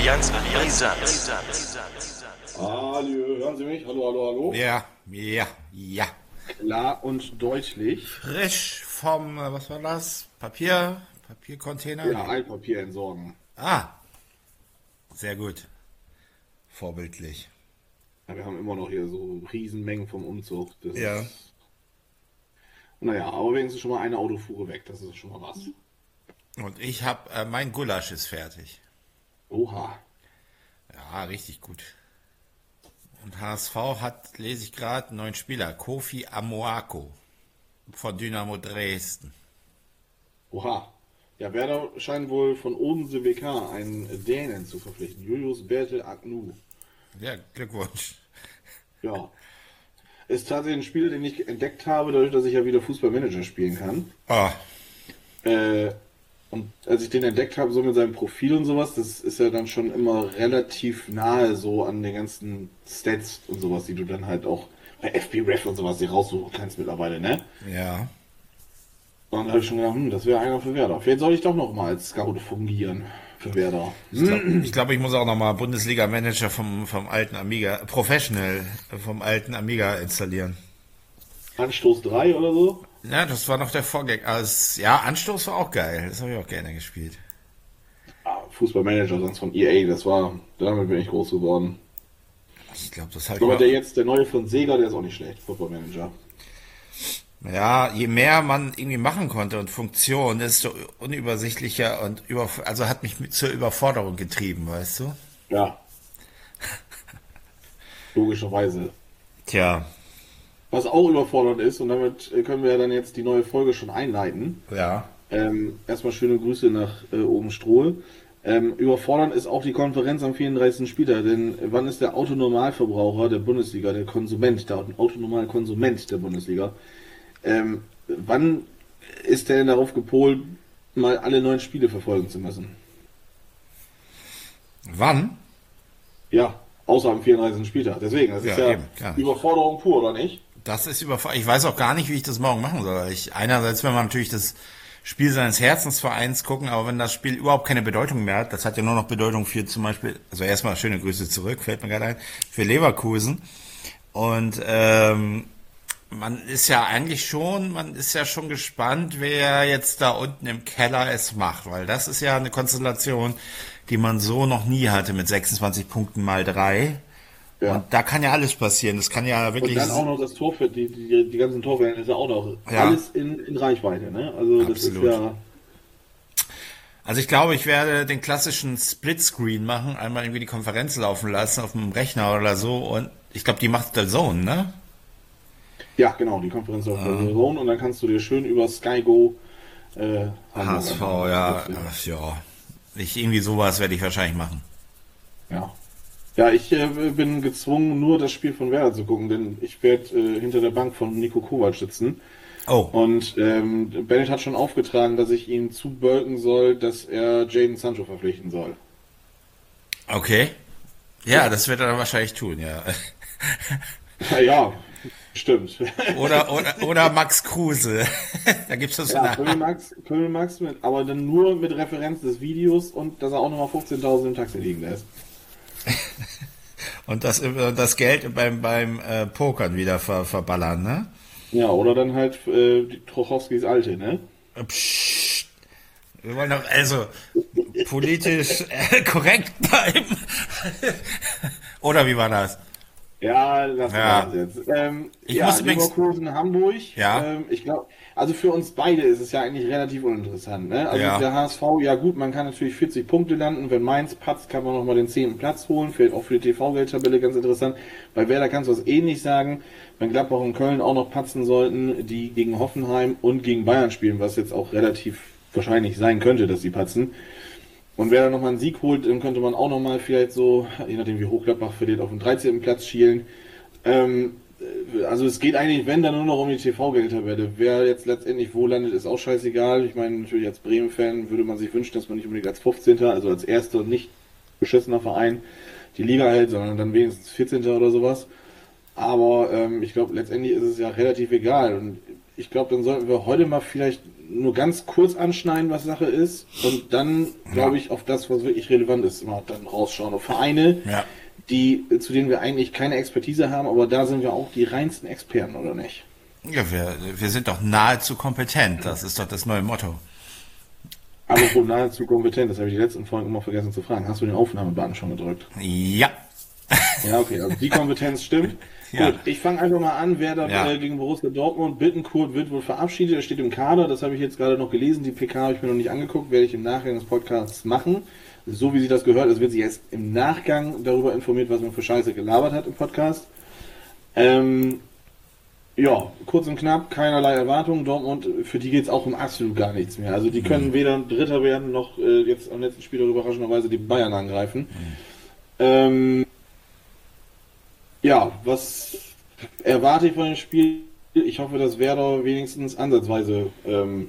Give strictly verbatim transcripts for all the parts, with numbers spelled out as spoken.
Allianz Brisant. Hallo, hören Sie mich? Hallo, hallo, hallo. Ja, ja, ja. Klar und deutlich. Frisch vom, äh, was war das? Papier, Papiercontainer? Ja, Altpapier entsorgen. Ah, sehr gut. Vorbildlich. Ja, wir haben immer noch hier so Riesenmengen vom Umzug. Das Ja. Ist, naja, aber wenigstens schon mal eine Autofuhre weg. Das ist schon mal was. Und ich habe, äh, mein Gulasch ist fertig. Oha. Ja, richtig gut. Und H S V hat, lese ich gerade, einen neuen Spieler, Kofi Amoako von Dynamo Dresden. Oha. Ja, Werder scheint wohl von Odense W K einen Dänen zu verpflichten. Julius Bertel Agnew. Ja, Glückwunsch. Ja. Ist tatsächlich ein Spieler, den ich entdeckt habe, dadurch, dass ich ja wieder Fußballmanager spielen kann. Ah, Äh, und als ich den entdeckt habe, so mit seinem Profil und sowas, das ist ja dann schon immer relativ nahe so an den ganzen Stats und sowas, die du dann halt auch bei F B Ref und sowas dir raussuchen kannst mittlerweile, ne? ja. Und dann habe ich schon gedacht, hm, das wäre einer für Werder. Vielleicht soll ich doch noch mal als Scout fungieren für Werder. Ich glaube, ich, glaub, ich muss auch nochmal Bundesliga-Manager vom, vom alten Amiga, Professional vom alten Amiga installieren. Anstoß drei oder so? Ja, das war noch der Vorgänger. Also, ja, Anstoß war auch geil. Das habe ich auch gerne gespielt. Ah, Fußballmanager, sonst von E A, das war, damit bin ich groß geworden. Ich glaube, das halt. Aber der jetzt, der neue von Sega, der ist auch nicht schlecht, Fußballmanager. Ja, je mehr man irgendwie machen konnte und Funktion, desto unübersichtlicher und über, also hat mich mit zur Überforderung getrieben, weißt du? Ja. Logischerweise. Tja, Was auch überfordernd ist, und damit äh, können wir ja dann jetzt die neue Folge schon einleiten. ja. Ähm, erstmal schöne Grüße nach äh, oben Strohl. Ähm, überfordernd ist auch die Konferenz am vierunddreißigsten Spieltag, denn äh, wann ist der Autonormalverbraucher der Bundesliga, der Konsument, der Autonormalkonsument der Bundesliga, ähm, wann ist der denn darauf gepolt, mal alle neun Spiele verfolgen zu müssen? Wann? Ja, außer am vierunddreißigsten Spieltag. Deswegen, das ist Ja, ja eben, klar. Überforderung pur, oder nicht? Das ist überfordert. Ich weiß auch gar nicht, wie ich das morgen machen soll. Ich, einerseits will man natürlich das Spiel seines Herzensvereins gucken, aber wenn das Spiel überhaupt keine Bedeutung mehr hat, das hat ja nur noch Bedeutung für zum Beispiel, also erstmal schöne Grüße zurück, fällt mir gerade ein, für Leverkusen. Und ähm, man ist ja eigentlich schon, man ist ja schon gespannt, wer jetzt da unten im Keller es macht, weil das ist ja eine Konstellation, die man so noch nie hatte mit sechsundzwanzig Punkten mal drei. Ja. Und da kann ja alles passieren. Das kann ja wirklich. Und dann auch noch das Tor für die, die, die ganzen Torverhältnisse auch noch. Ja. Alles in, in Reichweite, ne? Also Absolut. das ist ja. Also ich glaube, ich werde den klassischen Splitscreen machen, einmal irgendwie die Konferenz laufen lassen auf dem Rechner oder so. Und ich glaube, die macht der Zone, ne? Ja, genau, die Konferenz auf der Zone und dann kannst du dir schön über Sky Go äh, H S V, ja, ach, ja. Ich, irgendwie sowas werde ich wahrscheinlich machen. Ja. Ja, ich äh, bin gezwungen, nur das Spiel von Werder zu gucken, denn ich werde äh, hinter der Bank von Nico Kovac sitzen. Oh, Und ähm, Bennett hat schon aufgetragen, dass ich ihn zubölken soll, dass er Jadon Sancho verpflichten soll. okay. Ja, das wird er dann wahrscheinlich tun, ja. Ja, ja, stimmt. Oder, oder, oder Max Kruse. Da gibt's das so Ja, eine. Pöbelmax, Pöbelmax mit, aber dann nur mit Referenz des Videos und dass er auch nochmal fünfzehntausend im Taxi liegen lässt. Und das, das Geld beim, beim äh, Pokern wieder ver, verballern, ne? Ja, oder dann halt äh, die Trochowskis Alte, ne? Psst. Wir wollen doch also politisch äh, korrekt bleiben. Oder wie war das? Ja, das Ja. war's jetzt. Ähm, Ich ja, muss übrigens- Leverkusen, Hamburg. Ja. Ähm, ich glaube, also für uns beide ist es ja eigentlich relativ uninteressant. Ne? Also Ja. der H S V, ja gut, man kann natürlich vierzig Punkte landen. Wenn Mainz patzt, kann man nochmal den zehnten Platz holen. Vielleicht auch für die T V-Geldtabelle ganz interessant. Bei Werder kannst du das eh nicht sagen. Wenn Gladbach und Köln auch noch patzen sollten, die gegen Hoffenheim und gegen Bayern spielen, was jetzt auch relativ wahrscheinlich sein könnte, dass sie patzen. Und wer da nochmal einen Sieg holt, dann könnte man auch nochmal vielleicht so, je nachdem wie hoch Gladbach verliert, auf den dreizehnten Platz schielen. Ähm, also es geht eigentlich, wenn, dann nur noch um die T V-Geldtabelle. Wer jetzt letztendlich wo landet, ist auch scheißegal. Ich meine, natürlich als Bremen-Fan würde man sich wünschen, dass man nicht unbedingt als fünfzehnter, also als erster und nicht beschissener Verein die Liga hält, sondern dann wenigstens vierzehnter oder sowas. Aber ähm, ich glaube, letztendlich ist es ja relativ egal. Und ich glaube, dann sollten wir heute mal vielleicht nur ganz kurz anschneiden, was Sache ist. Und dann, glaube ich, auf das, was wirklich relevant ist, mal dann rausschauen. Auf Vereine, Ja. die, zu denen wir eigentlich keine Expertise haben, aber da sind wir auch die reinsten Experten, oder nicht? Ja, wir, wir sind doch nahezu kompetent. Das ist doch das neue Motto. Aber wohl nahezu kompetent, das habe ich die letzten Folgen immer vergessen zu fragen. Hast du den Aufnahmebutton schon gedrückt? Ja. Ja, okay, also die Kompetenz stimmt. Ja. Gut, ich fange einfach mal an. Werder Ja. äh, gegen Borussia Dortmund. Bittencourt wird wohl verabschiedet. Er steht im Kader. Das habe ich jetzt gerade noch gelesen. Die P K habe ich mir noch nicht angeguckt. Werde ich im Nachgang des Podcasts machen. So wie sie das gehört, es wird sich erst im Nachgang darüber informiert, was man für Scheiße gelabert hat im Podcast. Ähm, ja, kurz und knapp, keinerlei Erwartungen. Dortmund, für die geht es auch um absolut gar nichts mehr. Also die können weder Dritter werden, noch äh, jetzt am letzten Spiel überraschenderweise die Bayern angreifen. Ähm, ja, was erwarte ich von dem Spiel? Ich hoffe, dass Werder wenigstens ansatzweise ähm,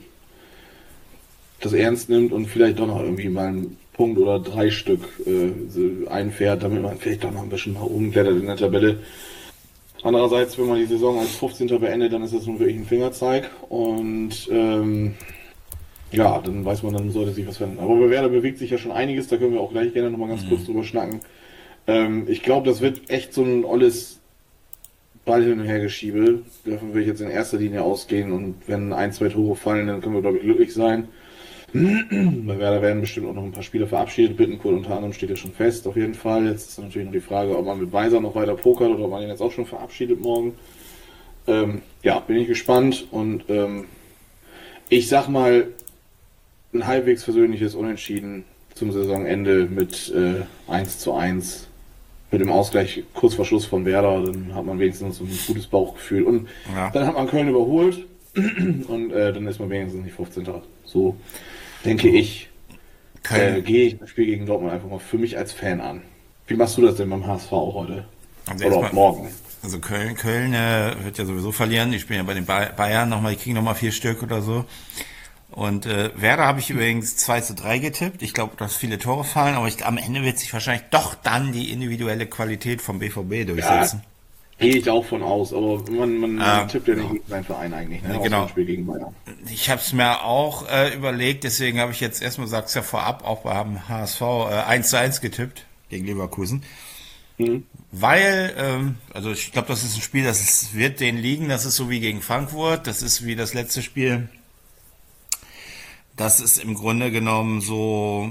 das ernst nimmt und vielleicht doch noch irgendwie mal einen Punkt oder drei Stück äh, so einfährt, damit man vielleicht doch noch ein bisschen mal umklettert in der Tabelle. Andererseits, wenn man die Saison als fünfzehnter beendet, dann ist das nun wirklich ein Fingerzeig und ähm, ja, dann weiß man, dann sollte sich was verändern. Aber bei Werder bewegt sich ja schon einiges, da können wir auch gleich gerne nochmal ganz mhm. kurz drüber schnacken. Ähm, ich glaube, das wird echt so ein olles Ball hin und her geschiebe. Davon will ich jetzt in erster Linie ausgehen und wenn ein, zwei Tore fallen, dann können wir, glaube ich, glücklich sein. Bei Werder werden bestimmt auch noch ein paar Spieler verabschiedet. Bittencourt unter anderem steht ja schon fest, auf jeden Fall. Jetzt ist natürlich noch die Frage, ob man mit Weiser noch weiter pokert oder ob man ihn jetzt auch schon verabschiedet morgen. Ähm, ja, bin ich gespannt und ähm, ich sag mal, ein halbwegs versöhnliches Unentschieden zum Saisonende mit äh, eins zu eins. Mit dem Ausgleich kurz vor Schluss von Werder, dann hat man wenigstens so ein gutes Bauchgefühl. Und ja. Dann hat man Köln überholt und äh, dann ist man wenigstens nicht fünfzehnter So denke ich, äh, gehe ich das Spiel gegen Dortmund einfach mal für mich als Fan an. Wie machst du das denn beim H S V heute? Also Oder auch morgen? Also Köln, Köln äh, wird ja sowieso verlieren. Die spielen ja bei den Bayern nochmal, die kriegen nochmal vier Stück oder so. Und äh, Werder habe ich übrigens zwei zu drei getippt. Ich glaube, dass viele Tore fallen, aber ich, am Ende wird sich wahrscheinlich doch dann die individuelle Qualität vom B V B durchsetzen. Ja, gehe ich auch von aus, aber man, man äh, tippt ja nicht gegen seinen Verein eigentlich, ne? Genau. Aus dem Spiel gegen Bayern. Ich habe es mir auch äh, überlegt, deswegen habe ich jetzt erstmal, sag's ja vorab, auch beim H S V äh, eins zu eins getippt gegen Leverkusen. Mhm. Weil, ähm, also ich glaube, das ist ein Spiel, das ist, wird denen liegen, das ist so wie gegen Frankfurt, das ist wie das letzte Spiel. Das ist im Grunde genommen so,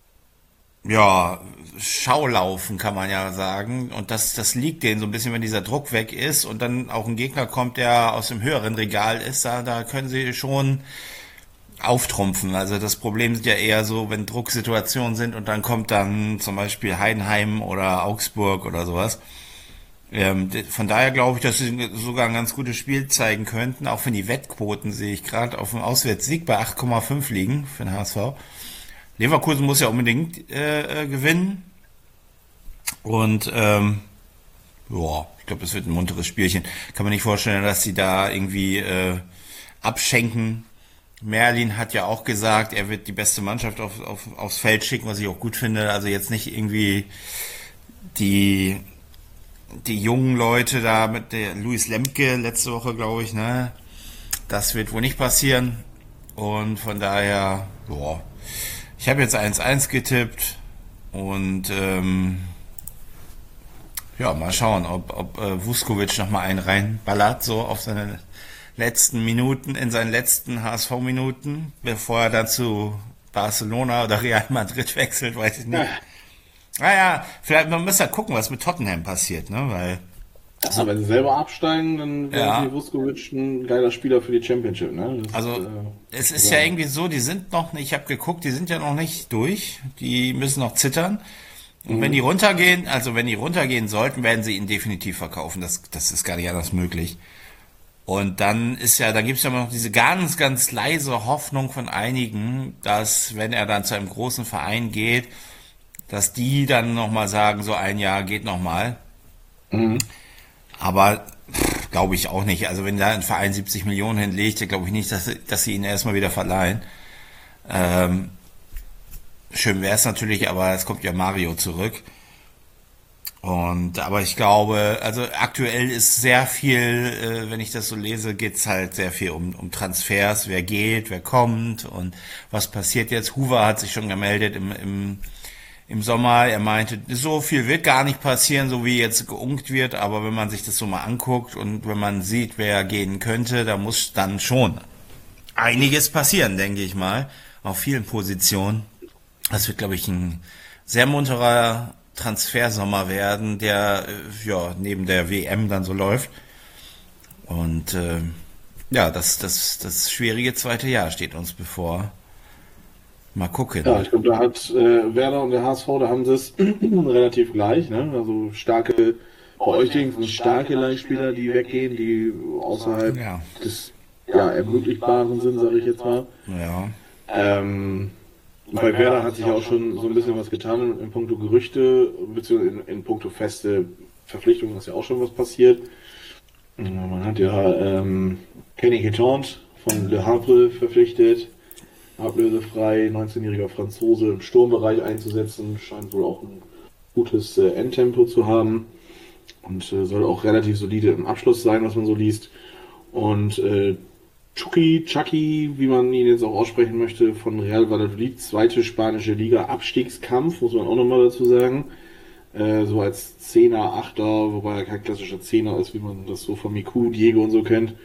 ja, Schaulaufen kann man ja sagen. Und das, das liegt denen so ein bisschen, wenn dieser Druck weg ist und dann auch ein Gegner kommt, der aus dem höheren Regal ist, da, da können sie schon auftrumpfen. Also das Problem sind ja eher so, wenn Drucksituationen sind und dann kommt dann zum Beispiel Heidenheim oder Augsburg oder sowas. Ähm, von daher glaube ich, dass sie sogar ein ganz gutes Spiel zeigen könnten, auch wenn die Wettquoten, sehe ich gerade, auf dem Auswärtssieg bei acht Komma fünf liegen für den H S V. Leverkusen muss ja unbedingt äh, gewinnen. Und ähm, ja, ich glaube, das wird ein munteres Spielchen. Kann man nicht vorstellen, dass sie da irgendwie äh, abschenken. Merlin hat ja auch gesagt, er wird die beste Mannschaft auf, auf, aufs Feld schicken, was ich auch gut finde. Also jetzt nicht irgendwie die die jungen Leute da mit der Luis Lemke letzte Woche, glaube ich, ne? Das wird wohl nicht passieren. Und von daher, boah, ich habe jetzt eins eins getippt und ähm, ja, mal schauen, ob, ob äh, Vuskovic nochmal einen reinballert, so auf seine letzten Minuten, in seinen letzten H S V-Minuten, bevor er dann zu Barcelona oder Real Madrid wechselt, weiß ich nicht. Ja. Naja, vielleicht, man muss ja gucken, was mit Tottenham passiert, ne, weil... Also, wenn sie selber absteigen, dann wäre ja. Vuskovic ein geiler Spieler für die Championship, ne? Das also, ist, äh, es ist ja irgendwie so, die sind noch nicht, ich habe geguckt, die sind ja noch nicht durch, die müssen noch zittern. Und mhm. wenn die runtergehen, also wenn die runtergehen sollten, werden sie ihn definitiv verkaufen, das, das ist gar nicht anders möglich. Und dann ist ja, dann gibt's ja noch diese ganz, ganz leise Hoffnung von einigen, dass, wenn er dann zu einem großen Verein geht, dass die dann nochmal sagen, so ein Jahr geht nochmal. Mhm. Aber glaube ich auch nicht. Also wenn da ein Verein siebzig Millionen hinlegt, glaube ich nicht, dass, dass sie ihn erstmal wieder verleihen. Ähm, schön wäre es natürlich, aber es kommt ja Mario zurück. Und aber ich glaube, also aktuell ist sehr viel, äh, wenn ich das so lese, geht's halt sehr viel um, um Transfers, wer geht, wer kommt und was passiert jetzt. Hoover hat sich schon gemeldet im, im, im Sommer. Er meinte, so viel wird gar nicht passieren, so wie jetzt geunkt wird, aber wenn man sich das so mal anguckt und wenn man sieht, wer gehen könnte, da muss dann schon einiges passieren, denke ich mal, auf vielen Positionen. Das wird, glaube ich, ein sehr munterer Transfersommer werden, der äh, ja neben der W M dann so läuft. Und äh, ja, das, das, das schwierige zweite Jahr steht uns bevor. Mal gucken. Ja, ich glaube, da hat äh, Werder und der H S V, da haben sie es relativ gleich. Ne? Also starke, bei euch wenigstens starke Leihspieler, die weggehen, die außerhalb Ja. des ja, Ermöglichbaren sind, sage ich jetzt mal. Ja. Ähm, bei Werder hat sich auch schon so ein bisschen was getan in, in puncto Gerüchte, beziehungsweise in, in puncto feste Verpflichtungen ist ja auch schon was passiert. Ja, man hat ja ähm, Kenny Quetant von Le Havre verpflichtet, ablösefrei, neunzehnjähriger Franzose im Sturmbereich einzusetzen, scheint wohl auch ein gutes äh, Endtempo zu haben und äh, soll auch relativ solide im Abschluss sein, was man so liest. Und äh, Chucky, Chucky, wie man ihn jetzt auch aussprechen möchte, von Real Valladolid, zweite spanische Liga, Abstiegskampf, muss man auch nochmal dazu sagen. Äh, so als Zehner, Achter, wobei er kein klassischer Zehner ist, wie man das so von Miku, Diego und so kennt.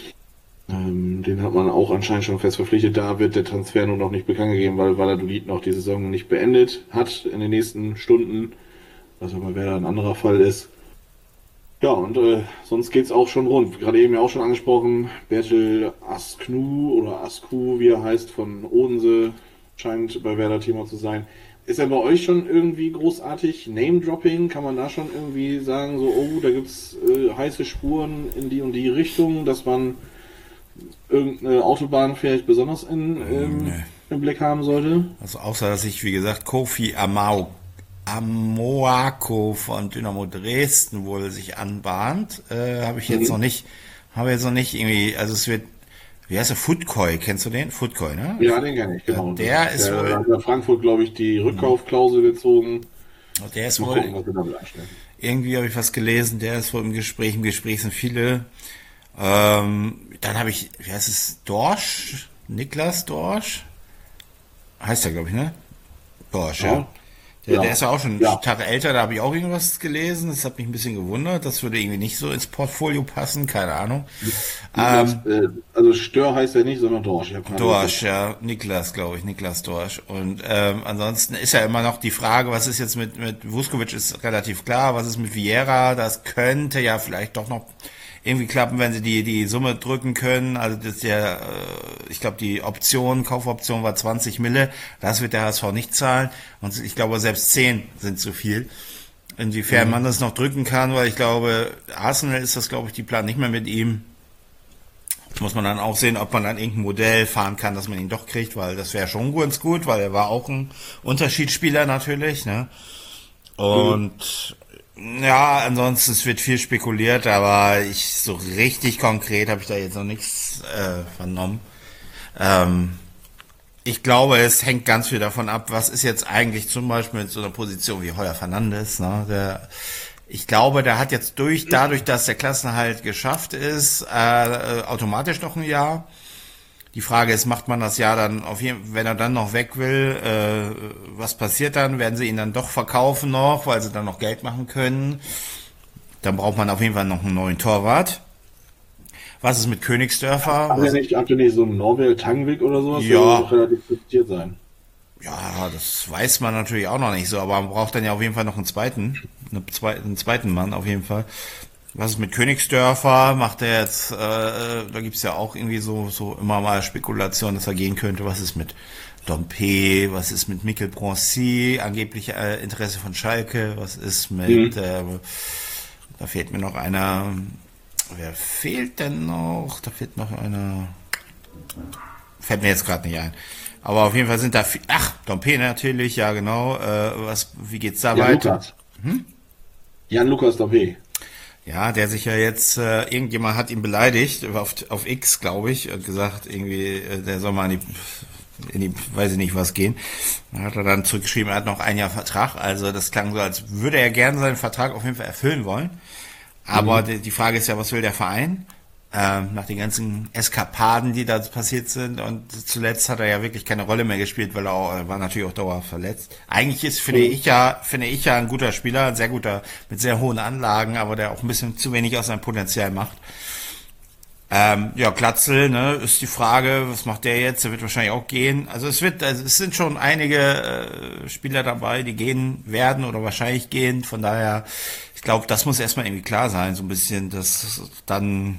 Ähm, den hat man auch anscheinend schon fest verpflichtet. Da wird der Transfer nur noch nicht bekannt gegeben, weil Valladolid noch die Saison nicht beendet hat in den nächsten Stunden, was aber wer da ein anderer Fall ist. Ja, und äh, sonst geht's auch schon rund. Gerade eben ja auch schon angesprochen, Bertel Asknu oder Asku, wie er heißt, von Odense, scheint bei Werder Thema zu sein. Ist er bei euch schon irgendwie großartig Name-Dropping? Kann man da schon irgendwie sagen, so, oh, da gibt's äh, heiße Spuren in die und die Richtung, dass man irgendeine Autobahn vielleicht besonders in, ähm, Nee. im Blick haben sollte? Also außer, dass ich, wie gesagt, Kofi Amau Amoako von Dynamo Dresden wohl sich anbahnt, äh, habe ich jetzt Mhm. noch nicht, habe jetzt noch nicht irgendwie, also es wird, wie heißt der, Footcoy, kennst du den? Footcoy, ne? Ja, den kenne ich, genau. Der ist der, wohl- hat ja Frankfurt, glaube ich, die Rückkaufklausel gezogen. Der ist Mal wohl, gucken, was wir damit anstellen. irgendwie habe ich was gelesen, der ist wohl im Gespräch, im Gespräch sind viele. Ähm, dann habe ich, wie heißt es, Dorsch? Niklas Dorsch? Heißt der, glaube ich, ne? Dorsch, ja. Ja. Der, Ja. der ist ja auch schon Ja. einen Tag älter, da habe ich auch irgendwas gelesen, das hat mich ein bisschen gewundert, das würde irgendwie nicht so ins Portfolio passen, keine Ahnung. Ähm, Niklas, äh, also Stör heißt er nicht, sondern Dorsch. Ich hab keine Dorsch, ja, Niklas, glaube ich, Niklas Dorsch. Und ähm, ansonsten ist ja immer noch die Frage, was ist jetzt mit, mit Vuskovic ist relativ klar, was ist mit Vieira, das könnte ja vielleicht doch noch irgendwie klappen, wenn sie die die Summe drücken können. Also das ist ja, äh, ich glaube, die Option, Kaufoption war zwanzig Mille, das wird der H S V nicht zahlen. Und ich glaube, selbst zehn sind zu viel. Inwiefern man das noch drücken kann, weil ich glaube, Arsenal ist das, glaube ich, die Plan nicht mehr mit ihm. Muss man dann auch sehen, ob man dann irgendein Modell fahren kann, dass man ihn doch kriegt, weil das wäre schon ganz gut, weil er war auch ein Unterschiedsspieler natürlich, ne? Und ja, ansonsten es wird viel spekuliert, aber ich so richtig konkret habe ich da jetzt noch nichts äh, vernommen. Ähm, ich glaube, es hängt ganz viel davon ab, was ist jetzt eigentlich zum Beispiel mit so einer Position wie Heuer Fernandes, ne? Der, ich glaube, der hat jetzt durch, dadurch, dass der Klassenerhalt geschafft ist, äh, automatisch noch ein Jahr. Die Frage ist, macht man das Jahr dann auf jeden, wenn er dann noch weg will, äh, was passiert dann? Werden sie ihn dann doch verkaufen noch, weil sie dann noch Geld machen können? Dann braucht man auf jeden Fall noch einen neuen Torwart. Was ist mit Königsdörfer? Hat er nicht, habt ihr nicht so einen Norwell Tangvik oder sowas? Ja. Der soll doch relativ diskutiert sein. Ja, das weiß man natürlich auch noch nicht so, aber man braucht dann ja auf jeden Fall noch einen zweiten, einen zweiten, einen zweiten Mann auf jeden Fall. Was ist mit Königsdörfer? Macht er jetzt, äh, da gibt's ja auch irgendwie so so immer mal Spekulationen, dass er gehen könnte. Was ist mit Dompe? Was ist mit Mikkel Broncy? Angeblich äh, Interesse von Schalke. Was ist mit, Mhm. äh, da fehlt mir noch einer, wer fehlt denn noch? Da fehlt noch einer, fällt mir jetzt gerade nicht ein. Aber auf jeden Fall sind da, viel, ach, Dompe natürlich, ja genau. Äh, was, wie geht's da Jan weiter? Lukas. Jan Lukas Dompe. Ja, der sich ja jetzt, äh, irgendjemand hat ihn beleidigt, auf, auf X, glaube ich, und gesagt, irgendwie, äh, der soll mal an die, in die, weiß ich nicht was gehen. Dann hat er dann zurückgeschrieben, er hat noch ein Jahr Vertrag. Also das klang so, als würde er gerne seinen Vertrag auf jeden Fall erfüllen wollen. Aber mhm. die, die Frage ist ja, was will der Verein? Ähm, nach den ganzen Eskapaden, die da passiert sind, und zuletzt hat er ja wirklich keine Rolle mehr gespielt, weil er, auch, er war natürlich auch dauerhaft verletzt. Eigentlich ist, finde ich ja, finde ich ja ein guter Spieler, ein sehr guter, mit sehr hohen Anlagen, aber der auch ein bisschen zu wenig aus seinem Potenzial macht. Ähm, ja, Glatzel, ne, ist die Frage, was macht der jetzt? Der wird wahrscheinlich auch gehen. Also es wird, also es sind schon einige äh, Spieler dabei, die gehen werden oder wahrscheinlich gehen. Von daher, ich glaube, das muss erstmal irgendwie klar sein, so ein bisschen, dass dann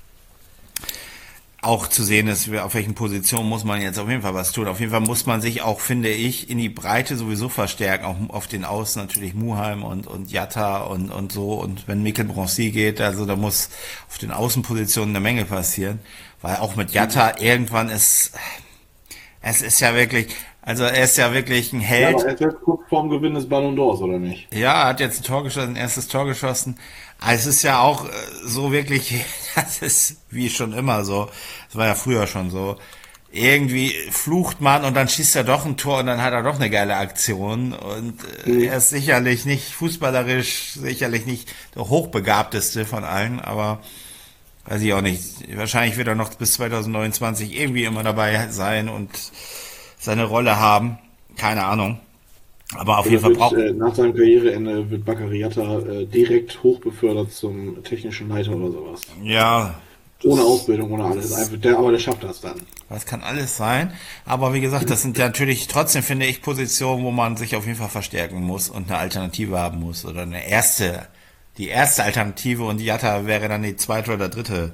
auch zu sehen ist, auf welchen Positionen muss man jetzt auf jeden Fall was tun. Auf jeden Fall muss man sich auch, finde ich, in die Breite sowieso verstärken. Auch auf den Außen natürlich Muheim und, und Jatta und, und so. Und wenn Mikkel Bronzy geht, also da muss auf den Außenpositionen eine Menge passieren. Weil auch mit Jatta irgendwann ist, es ist ja wirklich, also er ist ja wirklich ein Held. Ja, aber er ist jetzt kurz vorm Gewinn des Ballon d'Ors, oder nicht? Ja, er hat jetzt ein Tor geschossen, ein erstes Tor geschossen. Es ist ja auch so wirklich, das ist wie schon immer so, das war ja früher schon so, irgendwie flucht man und dann schießt er doch ein Tor und dann hat er doch eine geile Aktion und mhm. er ist sicherlich nicht fußballerisch, sicherlich nicht der hochbegabteste von allen, aber weiß ich auch nicht, wahrscheinlich wird er noch bis zwanzig neunundzwanzig irgendwie immer dabei sein und seine Rolle haben, keine Ahnung. Aber auf jeden Fall braucht äh, nach seinem Karriereende wird Bakary Jatta äh, direkt hochbefördert zum technischen Leiter oder sowas. Ja. Ohne Ausbildung, ohne alles. Einfach der, aber der schafft das dann. Das kann alles sein. Aber wie gesagt, das sind ja natürlich trotzdem, finde ich, Positionen, wo man sich auf jeden Fall verstärken muss und eine Alternative haben muss. Oder eine erste, die erste Alternative, und Jatta wäre dann die zweite oder dritte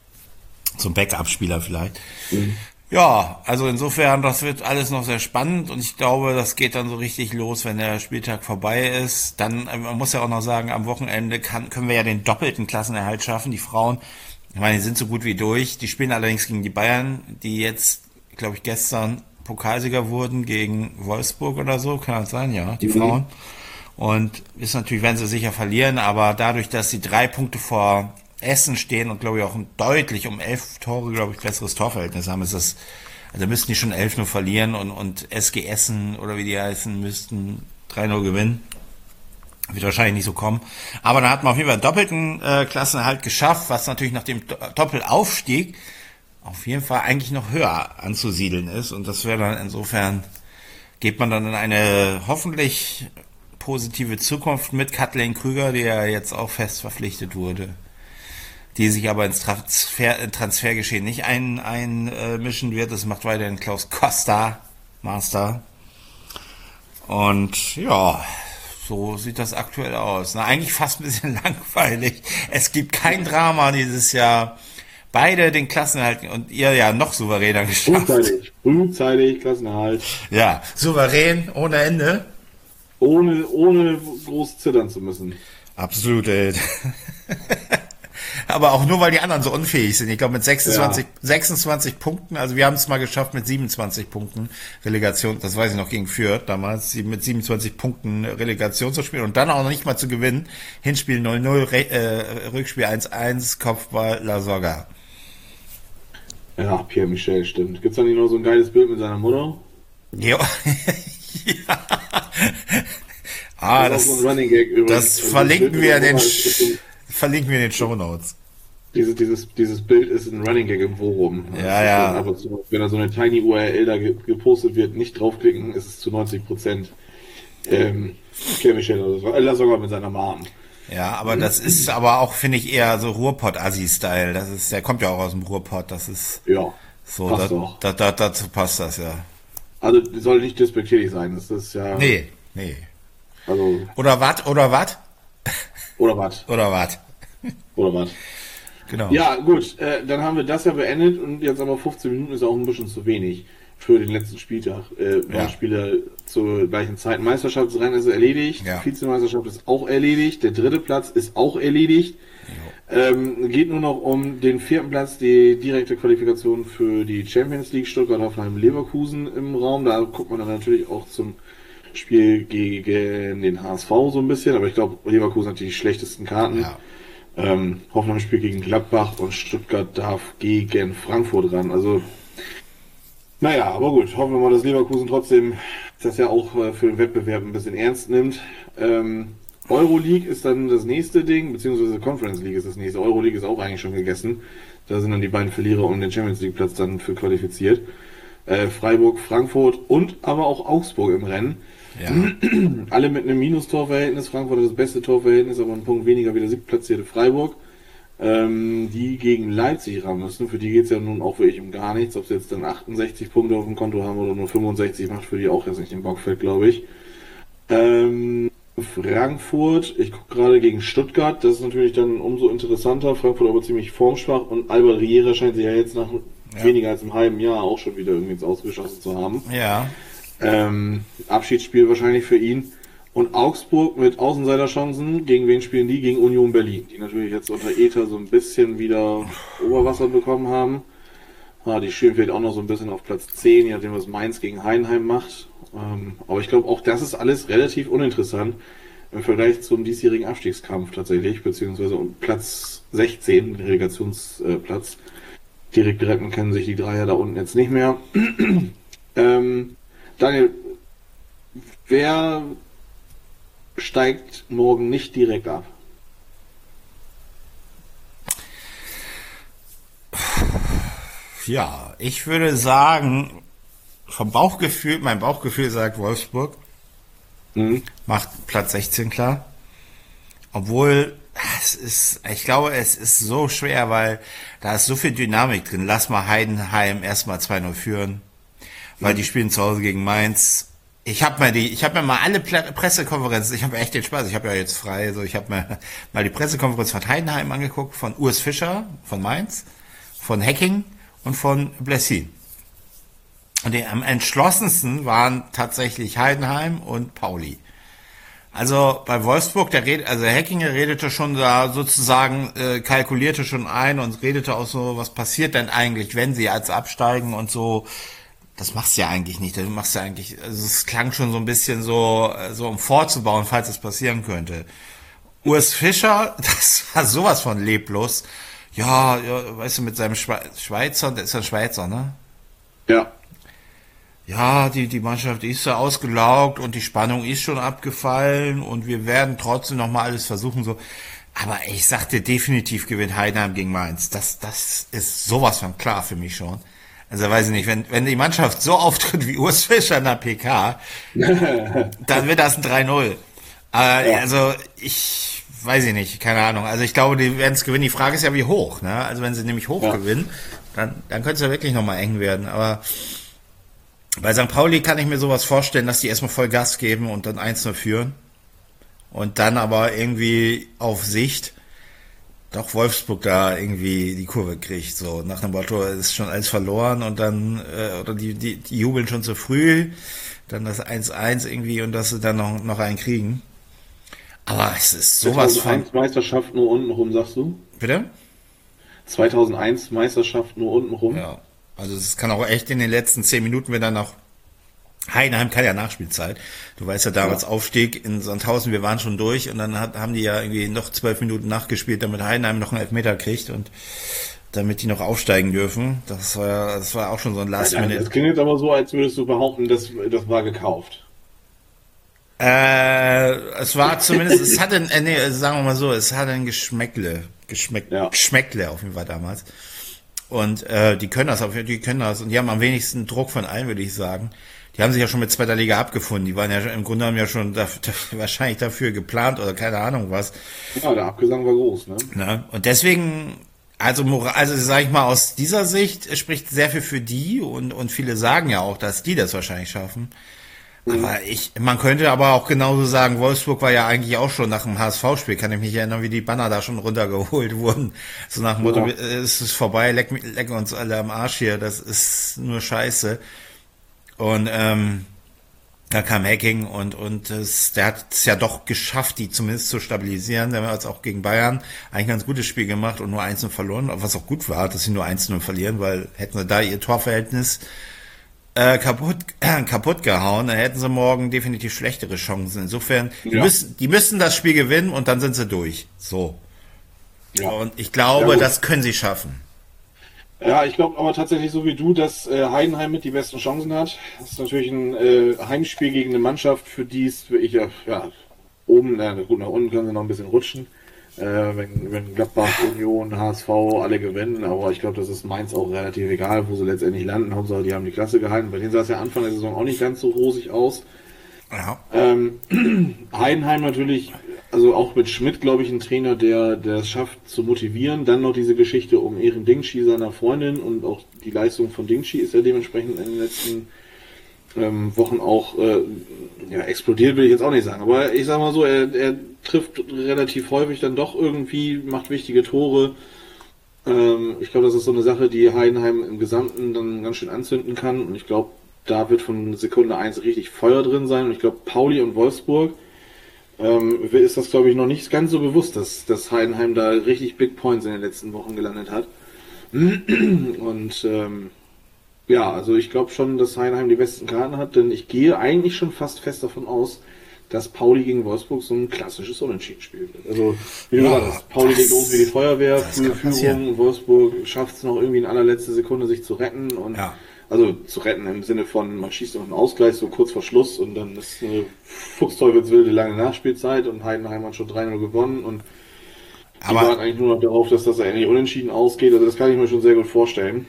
zum Backup-Spieler vielleicht. Mhm. Ja, also insofern, das wird alles noch sehr spannend und ich glaube, das geht dann so richtig los, wenn der Spieltag vorbei ist. Dann, man muss ja auch noch sagen, am Wochenende kann, können wir ja den doppelten Klassenerhalt schaffen. Die Frauen, ich meine, die sind so gut wie durch. Die spielen allerdings gegen die Bayern, die jetzt, glaube ich, gestern Pokalsieger wurden gegen Wolfsburg oder so. Kann das sein? Ja, die mhm. Frauen. Und ist natürlich, werden sie sicher verlieren, aber dadurch, dass sie drei Punkte vor Essen stehen und glaube ich auch ein deutlich um elf Tore, glaube ich, besseres Torverhältnis haben, ist das, also müssten die schon elf nur verlieren und, und S G Essen oder wie die heißen, müssten drei null gewinnen. Wird wahrscheinlich nicht so kommen. Aber dann hat man auf jeden Fall einen doppelten äh, Klassenerhalt geschafft, was natürlich nach dem Doppelaufstieg auf jeden Fall eigentlich noch höher anzusiedeln ist. Und das wäre dann insofern, geht man dann in eine hoffentlich positive Zukunft mit Kathleen Krüger, die ja jetzt auch fest verpflichtet wurde, die sich aber ins Transfer, Transfergeschehen nicht ein, einmischen wird. Das macht weiterhin Klaus Costa, Master. Und ja, so sieht das aktuell aus. Na, eigentlich fast ein bisschen langweilig. Es gibt kein Drama dieses Jahr. Beide den Klassenerhalt und ihr ja noch souveräner geschafft. Frühzeitig, frühzeitig Klassenerhalt. Ja, souverän, ohne Ende. Ohne, ohne groß zittern zu müssen. Absolut, ey. Aber auch nur, weil die anderen so unfähig sind. Ich glaube mit sechsundzwanzig, ja. sechsundzwanzig Punkten, also wir haben es mal geschafft mit siebenundzwanzig Punkten Relegation, das weiß ich noch, gegen Fürth damals, mit siebenundzwanzig Punkten Relegation zu spielen und dann auch noch nicht mal zu gewinnen. Hinspiel null null, Re- äh, Rückspiel eins eins, Kopfball La Soga. Ja, Pierre Michel, stimmt. Gibt's da nicht noch so ein geiles Bild mit seiner Mutter? Jo. Ja. Ah, das, das, so das verlinken wir in den, Sch- verlinken wir in den Shownotes. Dieses, dieses, dieses Bild ist ein Running Gag im Forum. Ja, ja. Aber zu, wenn da so eine Tiny U R L da gepostet wird, nicht draufklicken, ist es zu neunzig Prozent ähm, Pierre Michel, also äh, sogar mit seiner Mom. Ja, aber das ist aber auch, finde ich, eher so Ruhrpott-Assi-Style. Das ist, der kommt ja auch aus dem Ruhrpott, das ist ja, so, passt da, da, da, dazu passt das, ja. Also, soll nicht despektierlich sein, das ist ja... Nee, nee. Also... Oder wat, oder wat? Oder wat. Oder wat. Oder wat. Genau. Ja, gut, äh, dann haben wir das ja beendet und jetzt aber fünfzehn Minuten ist auch ein bisschen zu wenig für den letzten Spieltag. Äh, ja. Spiele zur gleichen Zeit. Meisterschaftsrennen ist erledigt, ja. Vizemeisterschaft ist auch erledigt, der dritte Platz ist auch erledigt. Ähm, geht nur noch um den vierten Platz, die direkte Qualifikation für die Champions League Stuttgart, Hoffenheim, Leverkusen im Raum. Da guckt man dann natürlich auch zum Spiel gegen den H S V so ein bisschen, aber ich glaube, Leverkusen hat die schlechtesten Karten. Ja. Ähm, Hoffenheim spielt gegen Gladbach und Stuttgart darf gegen Frankfurt ran. Also Naja, aber gut, hoffen wir mal, dass Leverkusen trotzdem das ja auch äh, für den Wettbewerb ein bisschen ernst nimmt. Ähm, Euroleague ist dann das nächste Ding, beziehungsweise Conference League ist das nächste. Euroleague ist auch eigentlich schon gegessen. Da sind dann die beiden Verlierer um den Champions League Platz dann für qualifiziert. Äh, Freiburg, Frankfurt und aber auch Augsburg im Rennen. Ja. Alle mit einem Minus-Torverhältnis. Frankfurt hat das beste Torverhältnis, aber einen Punkt weniger wie der siebtplatzierte Freiburg. Ähm, die gegen Leipzig ran müssen. Für die geht es ja nun auch wirklich um gar nichts. Ob sie jetzt dann achtundsechzig Punkte auf dem Konto haben oder nur fünfundsechzig, macht für die auch jetzt nicht den Bockfeld, glaube ich. Ähm, Frankfurt, ich gucke gerade gegen Stuttgart, das ist natürlich dann umso interessanter. Frankfurt aber ziemlich formschwach und Albert Riera scheint sich ja jetzt nach ja. weniger als einem halben Jahr auch schon wieder irgendwie ins Ausgeschossen zu haben. Ja. Ähm, Abschiedsspiel wahrscheinlich für ihn. Und Augsburg mit Außenseiterchancen, gegen wen spielen die? Gegen Union Berlin, die natürlich jetzt unter Ether so ein bisschen wieder Oberwasser bekommen haben. Ah, die stehen vielleicht auch noch so ein bisschen auf Platz zehn, je nachdem was Mainz gegen Heidenheim macht. Ähm, aber ich glaube auch das ist alles relativ uninteressant im Vergleich zum diesjährigen Abstiegskampf tatsächlich, beziehungsweise um Platz sechzehn, den Relegationsplatz. Direkt retten können sich die Dreier da unten jetzt nicht mehr. ähm, Daniel, wer steigt morgen nicht direkt ab? Ja, ich würde sagen, vom Bauchgefühl, mein Bauchgefühl sagt Wolfsburg, mhm. macht Platz sechzehn klar. Obwohl, es ist, ich glaube, es ist so schwer, weil da ist so viel Dynamik drin. Lass mal Heidenheim erstmal zwei null führen, weil mhm. die spielen zu Hause gegen Mainz. Ich habe mir die, ich habe mir mal alle Pressekonferenzen, ich habe echt den Spaß, ich habe ja jetzt frei, so ich habe mir mal die Pressekonferenz von Heidenheim angeguckt, von Urs Fischer, von Mainz, von Hecking und von Blessin. Und die am entschlossensten waren tatsächlich Heidenheim und Pauli. Also bei Wolfsburg, der redet, also Hecking redete schon da sozusagen, äh, kalkulierte schon ein und redete auch so, was passiert denn eigentlich, wenn sie als absteigen und so. Das machst du ja eigentlich nicht. Du machst ja eigentlich, also es klang schon so ein bisschen so, so um vorzubauen, falls es passieren könnte. Urs Fischer, das war sowas von leblos. Ja, ja, weißt du, mit seinem Schweizer, der ist ja Schweizer, ne? Ja. Ja, die, die Mannschaft die ist ja ausgelaugt und die Spannung ist schon abgefallen und wir werden trotzdem nochmal alles versuchen, so. Aber ich sagte, definitiv gewinnt Heidenheim gegen Mainz. Das, das ist sowas von klar für mich schon. Also weiß ich nicht, wenn, wenn die Mannschaft so auftritt wie Urs Fischer in der P K, dann wird das ein drei null. Aber ja. Also ich weiß ich nicht, keine Ahnung. Also ich glaube, die werden es gewinnen. Die Frage ist ja, wie hoch. Ne? Also wenn sie nämlich hoch ja. gewinnen, dann, dann könnte es ja wirklich nochmal eng werden. Aber bei Sankt Pauli kann ich mir sowas vorstellen, dass die erstmal voll Gas geben und dann eins null führen. Und dann aber irgendwie auf Sicht doch Wolfsburg da irgendwie die Kurve kriegt, so nach dem Motto, es ist schon alles verloren und dann, äh, oder die, die, die jubeln schon zu früh, dann das eins eins irgendwie und dass sie dann noch, noch einen kriegen. Aber es ist sowas von... zweitausendeins Meisterschaft nur unten rum, sagst du? Bitte? zweitausendeins Meisterschaft nur unten rum? Ja, also es kann auch echt in den letzten zehn Minuten, wenn dann noch Heidenheim kann ja Nachspielzeit. Du weißt ja, damals ja. Aufstieg in Sandhausen, wir waren schon durch und dann hat, haben die ja irgendwie noch zwölf Minuten nachgespielt, damit Heidenheim noch einen Elfmeter kriegt und damit die noch aufsteigen dürfen. Das war, das war auch schon so ein Last Minute. Das klingt jetzt aber so, als würdest du behaupten, das, das war gekauft. Äh, es war zumindest, es hatte, äh, nee, sagen wir mal so, es hatte ein Geschmäckle, Geschmäck, ja. Geschmäckle auf jeden Fall damals. Und äh, die können das, auf die können das und die haben am wenigsten Druck von allen, würde ich sagen. Die haben sich ja schon mit zweiter Liga abgefunden. Die waren ja im Grunde genommen ja schon da, da, wahrscheinlich dafür geplant oder keine Ahnung was. Ja, der Abgesang war groß, ne? Na, und deswegen, also, also sage ich mal, aus dieser Sicht spricht sehr viel für die und, und viele sagen ja auch, dass die das wahrscheinlich schaffen. Mhm. Aber ich, man könnte aber auch genauso sagen, Wolfsburg war ja eigentlich auch schon nach dem H S V-Spiel, kann ich mich erinnern, wie die Banner da schon runtergeholt wurden. So nach dem Motto, ja. Es ist vorbei, leck, leck uns alle am Arsch hier, das ist nur Scheiße. Und ähm, da kam Hacking und und es, der hat es ja doch geschafft, die zumindest zu stabilisieren. Der hat es auch gegen Bayern eigentlich ein ganz gutes Spiel gemacht und nur eins null verloren, was auch gut war, dass sie nur eins null verlieren, weil hätten sie da ihr Torverhältnis äh, kaputt äh, kaputt gehauen, dann hätten sie morgen definitiv schlechtere Chancen. Insofern, die ja. müssen die müssen das Spiel gewinnen und dann sind sie durch. So. Ja. Und ich glaube, ja, das können sie schaffen. Ja, ich glaube aber tatsächlich so wie du, dass äh, Heidenheim mit die besten Chancen hat. Das ist natürlich ein äh, Heimspiel gegen eine Mannschaft, für die es wirklich, ja, ja oben, na gut, nach unten können sie noch ein bisschen rutschen. Äh, wenn, wenn Gladbach, Union, H S V alle gewinnen, aber ich glaube, das ist Mainz auch relativ egal, wo sie letztendlich landen. Hauptsache, die haben die Klasse gehalten. Bei denen sah es ja Anfang der Saison auch nicht ganz so rosig aus. Ja. Ähm, Heidenheim natürlich, also auch mit Schmidt, glaube ich, ein Trainer, der, der es schafft zu motivieren. Dann noch diese Geschichte um Ehren Dingshi, seiner Freundin, und auch die Leistung von Dingshi ist ja dementsprechend in den letzten ähm, Wochen auch äh, ja, explodiert, will ich jetzt auch nicht sagen. Aber ich sag mal so, er, er trifft relativ häufig dann doch irgendwie, macht wichtige Tore. Ähm, ich glaube, das ist so eine Sache, die Heidenheim im Gesamten dann ganz schön anzünden kann. Und ich glaube, da wird von Sekunde eins richtig Feuer drin sein. Und ich glaube, Pauli und Wolfsburg ähm, ist das, glaube ich, noch nicht ganz so bewusst, dass, dass Heidenheim da richtig Big Points in den letzten Wochen gelandet hat. Und ähm, ja, also ich glaube schon, dass Heidenheim die besten Karten hat, denn ich gehe eigentlich schon fast fest davon aus, dass Pauli gegen Wolfsburg so ein klassisches Unentschieden-Spiel wird. Also, wie du ja, sagst, Pauli geht los wie die Feuerwehr, frühe Führung, Wolfsburg schafft es noch irgendwie in allerletzter Sekunde, sich zu retten und ja. Also zu retten im Sinne von, man schießt noch einen Ausgleich so kurz vor Schluss und dann ist eine fuchsteufelswilde lange Nachspielzeit und Heidenheim hat schon drei null gewonnen und die aber warten eigentlich nur noch darauf, dass das endlich unentschieden ausgeht. Also das kann ich mir schon sehr gut vorstellen.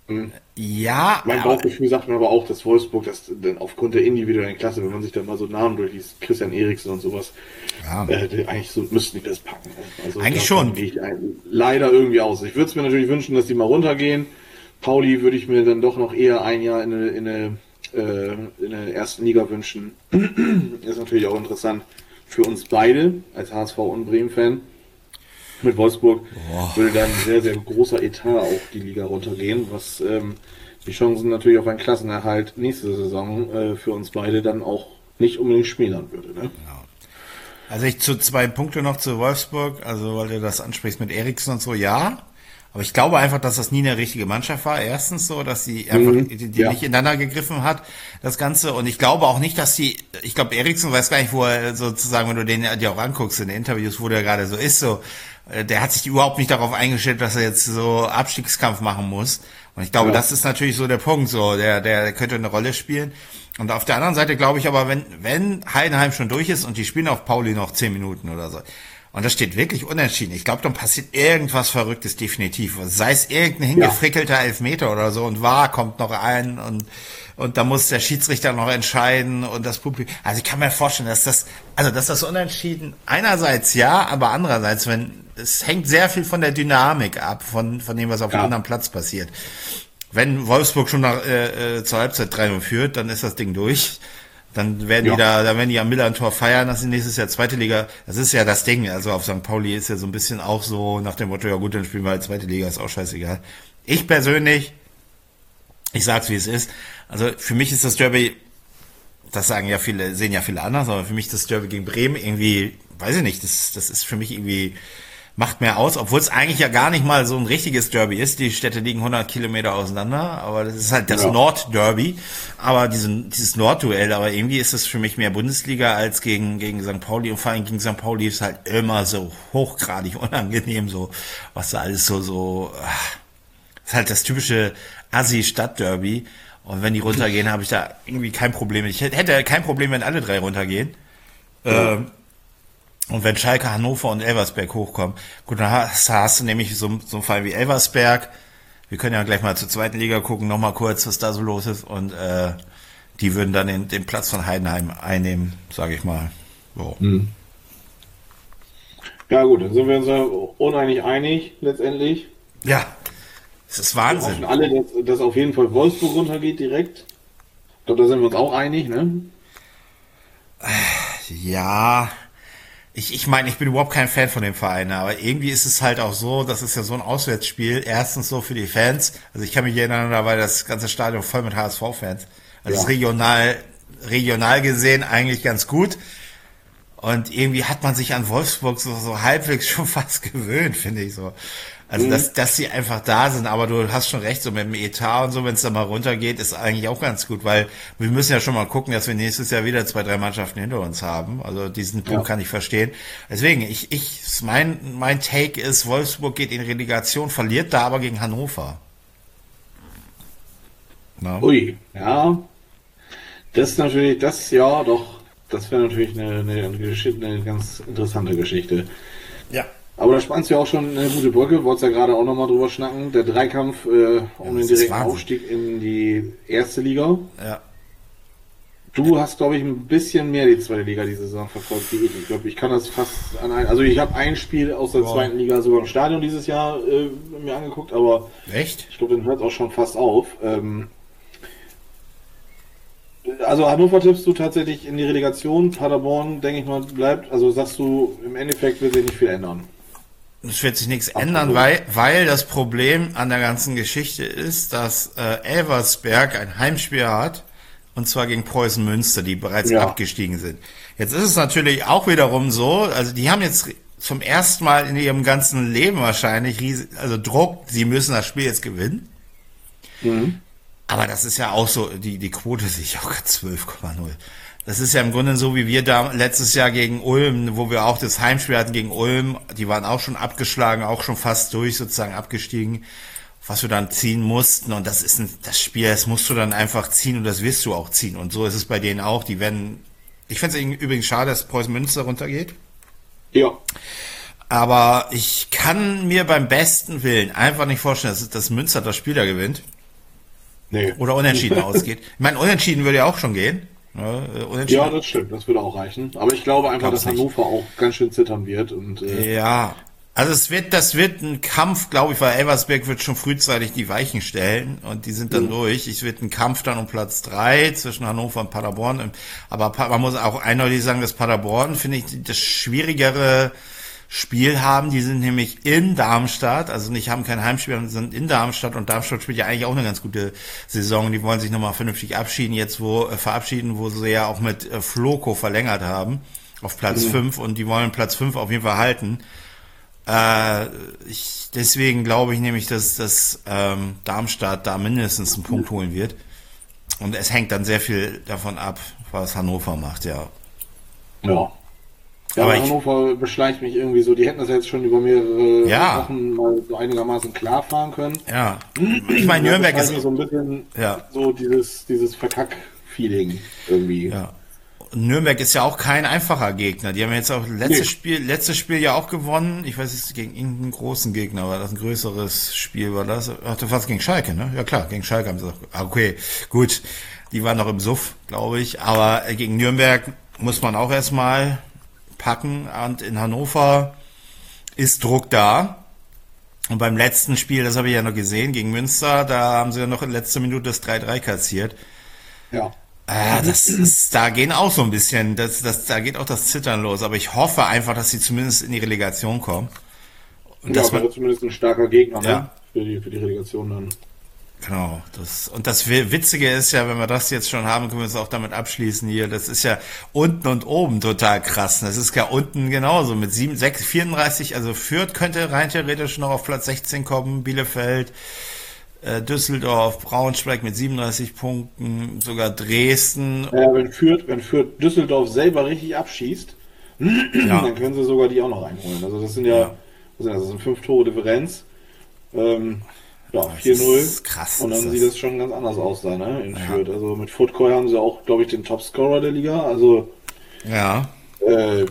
Ja, mein Bauchgefühl sagt mir aber auch, dass Wolfsburg, das denn aufgrund der individuellen Klasse, wenn man sich da mal so Namen durchliest, Christian Eriksen und sowas, ja. äh, eigentlich so müssten die das packen. Also eigentlich schon. Gehe ich ein, leider irgendwie aus. Ich würde es mir natürlich wünschen, dass die mal runtergehen. Pauli würde ich mir dann doch noch eher ein Jahr in eine, in eine, äh, in der ersten Liga wünschen. Ist natürlich auch interessant für uns beide als H S V und Bremen-Fan. Mit Wolfsburg Boah. würde dann ein sehr, sehr großer Etat auf die Liga runtergehen, was ähm, die Chancen natürlich auf einen Klassenerhalt nächste Saison äh, für uns beide dann auch nicht unbedingt schmälern würde. Ne? Ja. Also ich zu zwei Punkte noch zu Wolfsburg, also weil du das ansprichst mit Eriksen und so, ja. Aber ich glaube einfach, dass das nie eine richtige Mannschaft war. Erstens so, dass sie einfach Mhm, die, die ja. nicht ineinander gegriffen hat, das Ganze. Und ich glaube auch nicht, dass sie, ich glaube, Eriksen weiß gar nicht, wo er sozusagen, wenn du den dir auch anguckst in den Interviews, wo der gerade so ist, so, der hat sich überhaupt nicht darauf eingestellt, dass er jetzt so Abstiegskampf machen muss. Und ich glaube, ja. das ist natürlich so der Punkt, so, der, der könnte eine Rolle spielen. Und auf der anderen Seite glaube ich aber, wenn, wenn Heidenheim schon durch ist und die spielen auf Pauli noch zehn Minuten oder so, und das steht wirklich unentschieden. Ich glaube, dann passiert irgendwas Verrücktes definitiv. Sei es irgendein hingefrickelter ja. Elfmeter oder so und V A R kommt noch ein und und da muss der Schiedsrichter noch entscheiden und das Publikum. Also ich kann mir vorstellen, dass das, also dass das Unentschieden einerseits ja, aber andererseits, wenn es hängt sehr viel von der Dynamik ab, von von dem, was auf ja. dem anderen Platz passiert. Wenn Wolfsburg schon nach, äh, äh, zur Halbzeit drei null führt, dann ist das Ding durch. Dann werden ja. die da, dann werden die am Millern-Tor feiern, das ist nächstes Jahr zweite Liga. Das ist ja das Ding. Also auf Sankt Pauli ist ja so ein bisschen auch so nach dem Motto, ja gut, dann spielen wir halt zweite Liga, ist auch scheißegal. Ich persönlich, ich sag's wie es ist. Also für mich ist das Derby, das sagen ja viele, sehen ja viele anders, aber für mich das Derby gegen Bremen irgendwie, weiß ich nicht, das, das ist für mich irgendwie, macht mehr aus, obwohl es eigentlich ja gar nicht mal so ein richtiges Derby ist. Die Städte liegen hundert Kilometer auseinander, aber das ist halt das ja. Nord-Derby. Aber diesen, dieses Nordduell, aber irgendwie ist es für mich mehr Bundesliga als gegen, gegen Sankt Pauli. Und vor allem gegen Sankt Pauli ist halt immer so hochgradig unangenehm, so, was da alles so, so, ist halt das typische Assi-Stadt-Derby. Und wenn die runtergehen, habe ich da irgendwie kein Problem. Ich hätte kein Problem, wenn alle drei runtergehen. Ja. Ähm, Und wenn Schalke, Hannover und Elversberg hochkommen, gut, dann hast, hast du nämlich so, so einen Fall wie Elversberg. Wir können ja gleich mal zur zweiten Liga gucken, nochmal kurz, was da so los ist. Und äh, die würden dann den, den Platz von Heidenheim einnehmen, sage ich mal. So. Hm. Ja gut, dann sind wir uns ja uneinig einig, letztendlich. Ja, es ist Wahnsinn. Wir hoffen alle, dass, dass auf jeden Fall Wolfsburg runtergeht direkt. Ich glaube, da sind wir uns auch einig, ne? Ja... Ich, ich meine, ich bin überhaupt kein Fan von dem Verein, aber irgendwie ist es halt auch so, das ist ja so ein Auswärtsspiel, erstens so für die Fans, also ich kann mich erinnern, da war das ganze Stadion voll mit H S V-Fans, also ja. regional, regional gesehen eigentlich ganz gut und irgendwie hat man sich an Wolfsburg so, so halbwegs schon fast gewöhnt, finde ich so. Also, mhm. dass, dass sie einfach da sind, aber du hast schon recht, so mit dem Etat und so, wenn es da mal runtergeht, ist eigentlich auch ganz gut, weil wir müssen ja schon mal gucken, dass wir nächstes Jahr wieder zwei, drei Mannschaften hinter uns haben. Also, diesen Punkt ja. kann ich verstehen. Deswegen, ich, ich, mein, mein Take ist, Wolfsburg geht in Relegation, verliert da aber gegen Hannover. Na? Ui, ja. Das ist natürlich, das, ja, doch. Das wäre natürlich eine, eine, eine, Geschichte, eine ganz interessante Geschichte. Ja. Aber da spannst du ja auch schon eine gute Brücke. Wolltest ja gerade auch nochmal drüber schnacken. Der Dreikampf äh, um Ja, den das ist direkten Wahnsinn. Aufstieg in die erste Liga. Ja. Du hast, glaube ich, ein bisschen mehr die zweite Liga diese Saison verfolgt wie ich. Ich glaube, ich kann das fast an ein, also ich habe ein Spiel aus der Wow. zweiten Liga sogar im Stadion dieses Jahr äh, mir angeguckt, aber Echt? ich glaube, dann hört es auch schon fast auf. Ähm, also Hannover tippst du tatsächlich in die Relegation, Paderborn, denke ich mal, bleibt. Also sagst du, im Endeffekt wird sich nicht viel ändern. Es wird sich nichts Absolut. ändern, weil, weil das Problem an der ganzen Geschichte ist, dass äh, Elversberg ein Heimspiel hat, und zwar gegen Preußen Münster, die bereits Ja. abgestiegen sind. Jetzt ist es natürlich auch wiederum so, also die haben jetzt zum ersten Mal in ihrem ganzen Leben wahrscheinlich riesig, also Druck, sie müssen das Spiel jetzt gewinnen. Mhm. Aber das ist ja auch so, die, die Quote sehe ich auch gerade zwölf Komma null. Das ist ja im Grunde so, wie wir da letztes Jahr gegen Ulm, wo wir auch das Heimspiel hatten gegen Ulm, die waren auch schon abgeschlagen, auch schon fast durch, sozusagen abgestiegen, was wir dann ziehen mussten. Und das ist ein, das Spiel, das musst du dann einfach ziehen und das wirst du auch ziehen. Und so ist es bei denen auch. Die werden, ich finde es übrigens schade, dass Preußen Münster runtergeht. Ja. Aber ich kann mir beim besten Willen einfach nicht vorstellen, dass, dass Münster das Spiel da gewinnt. Nee. Oder unentschieden ausgeht. Ich meine, unentschieden würde ja auch schon gehen. Ja, unentschieden. Ja, das stimmt, das würde auch reichen. Aber ich glaube einfach, Glaub's dass nicht. Hannover auch ganz schön zittern wird. Und äh, Ja, also es wird, das wird ein Kampf, glaube ich, weil Elversberg wird schon frühzeitig die Weichen stellen und die sind dann Mhm. durch. Es wird ein Kampf dann um Platz drei zwischen Hannover und Paderborn. Aber Pa- man muss auch eindeutig sagen, dass Paderborn, finde ich, das schwierigere Spiel haben. Die sind nämlich in Darmstadt, also nicht haben kein Heimspiel, sondern sind in Darmstadt und Darmstadt spielt ja eigentlich auch eine ganz gute Saison. Die wollen sich nochmal vernünftig abschieden, jetzt wo äh, verabschieden, wo sie ja auch mit äh, Floco verlängert haben auf Platz Mhm. fünf und die wollen Platz fünf auf jeden Fall halten. Äh, ich, deswegen glaube ich nämlich, dass, dass ähm, Darmstadt da mindestens einen Punkt holen wird. Und es hängt dann sehr viel davon ab, was Hannover macht, ja. ja. Ja, Aber aber ich- Hannover beschleicht mich irgendwie so. Die hätten das jetzt schon über mehrere Ja. Wochen mal so einigermaßen klar fahren können. Ja. Ich meine, Nürnberg Das ist, mich so ein bisschen Ja. so dieses, dieses Verkack-Feeling irgendwie. ja. Nürnberg ist ja auch kein einfacher Gegner. Die haben jetzt auch letztes Nee. Spiel, letztes Spiel ja auch gewonnen. Ich weiß es gegen irgendeinen großen Gegner, war das ein größeres Spiel, war das? Ach, das war gegen Schalke, ne? Ja klar, gegen Schalke haben sie auch. Ah, okay, gut. Die waren noch im Suff, glaube ich. Aber äh, gegen Nürnberg muss man auch erstmal packen. Und in Hannover ist Druck da. Und beim letzten Spiel, das habe ich ja noch gesehen, gegen Münster, da haben sie ja noch in letzter Minute das drei drei kassiert. Ja. Ah, das ist, da gehen auch so ein bisschen, das, das, da geht auch das Zittern los. Aber ich hoffe einfach, dass sie zumindest in die Relegation kommen. Und Ja, dass man, wäre zumindest ein starker Gegner, ne? Ja. Für die, für die Relegation dann. genau, das, und das Witzige ist ja, wenn wir das jetzt schon haben, können wir es auch damit abschließen hier. Das ist ja unten und oben total krass. Das ist ja unten genauso mit sieben, sechs, vierunddreißig, also Fürth könnte rein theoretisch noch auf Platz sechzehn kommen, Bielefeld, äh, Düsseldorf, Braunschweig mit siebenunddreißig Punkten, sogar Dresden. Ja, wenn Fürth, wenn Fürth Düsseldorf selber richtig abschießt, Ja. dann können sie sogar die auch noch reinholen. Also das sind ja, Ja. was sind das? Das sind fünf Tore Differenz. Ähm, ja, Das vier null. ist krass, Und dann ist das. sieht das schon ganz anders aus da, ne? In Fürth. Also mit Footkoi haben sie auch, glaube ich, den Topscorer der Liga. Also Ja. äh,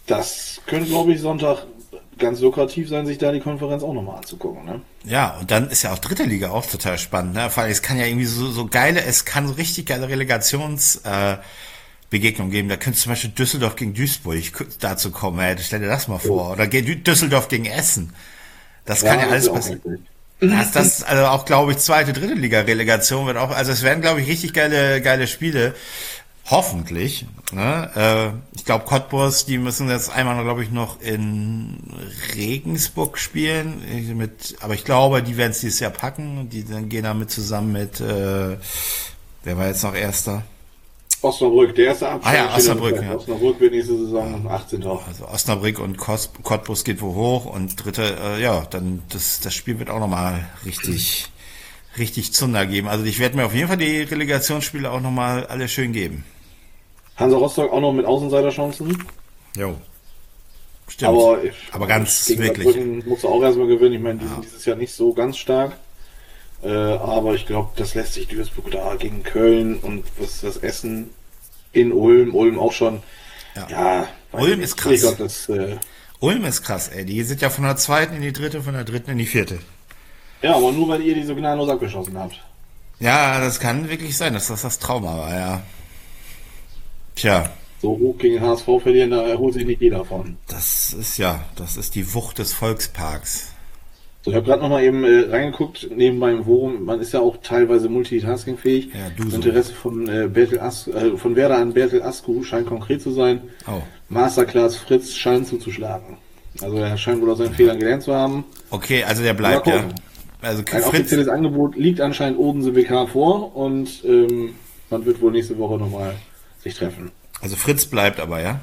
das könnte, glaube ich, Sonntag ganz lukrativ sein, sich da die Konferenz auch nochmal anzugucken, ne? Ja, und dann ist ja auch dritte Liga auch total spannend, ne? Vor allem, es kann ja irgendwie so, so geile, es kann so richtig geile Relegations, äh, Begegnungen geben. Da könnte zum Beispiel Düsseldorf gegen Duisburg dazu kommen, ey. Stell dir das mal vor. Oder ge- Düsseldorf gegen Essen. Das kann ja, das alles ist auch passieren. richtig. Das, das, also auch, glaube ich, zweite, dritte Liga-Relegation wird auch, also es werden, glaube ich, richtig geile, geile Spiele. Hoffentlich. Ne? Äh, ich glaube, Cottbus, die müssen jetzt einmal, glaube ich, noch in Regensburg spielen. Ich Mit, aber ich glaube, die werden es dieses Jahr packen. Die dann gehen damit zusammen mit, äh, wer war jetzt noch Erster? Osnabrück, der erste Abschnitt. Ah ja, Osnabrück, ja. Osnabrück wird nächste Saison achtzehnter. Also Osnabrück und Kos- Cottbus geht wo hoch und dritte, äh, ja, dann das, das Spiel wird auch nochmal richtig, richtig Zunder geben. Also ich werde mir auf jeden Fall die Relegationsspiele auch nochmal alle schön geben. Hansa Rostock auch noch mit Außenseiterchancen. Jo. Stimmt. Aber, ich- Aber ganz gegen wirklich. Saarbrücken musst du auch erstmal gewinnen. Ich meine, die sind dieses Jahr nicht so ganz stark. Äh, aber ich glaube, das lässt sich Duisburg da gegen Köln und was das Essen in Ulm, Ulm auch schon. Ja, Ja, Ulm ist krass. Ich glaub, das, äh, Ulm ist krass, ey. Die sind ja von der zweiten in die dritte, von der dritten in die vierte. ja, aber nur weil ihr die so gnadenlos abgeschossen habt. Ja, das kann wirklich sein, dass das das Trauma war, ja. Tja, So hoch gegen H S V verlieren, da erholt sich nicht jeder von. das ist ja, das ist die Wucht des Volksparks. So, ich habe gerade nochmal eben äh, reingeguckt, nebenbei im Forum, man ist ja auch teilweise multitaskingfähig. Ja, du Das so. Interesse von, äh, Bertel As äh, von Werder an Bertel Asku scheint konkret zu sein. Oh. Masterclass Fritz scheint zuzuschlagen. Also er scheint wohl aus seinen Fehlern gelernt zu haben. Okay, also der bleibt, Mal ja. gucken. Also Ein Fritz, offizielles Angebot liegt anscheinend Odense B K vor und ähm, man wird wohl nächste Woche nochmal sich treffen. also Fritz bleibt aber, ja?